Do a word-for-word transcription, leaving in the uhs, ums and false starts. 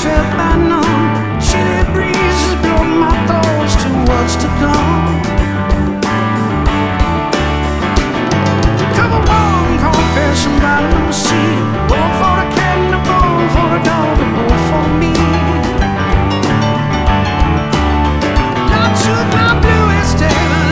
felt by none. Chilly breezes blow my thoughts to what's to come.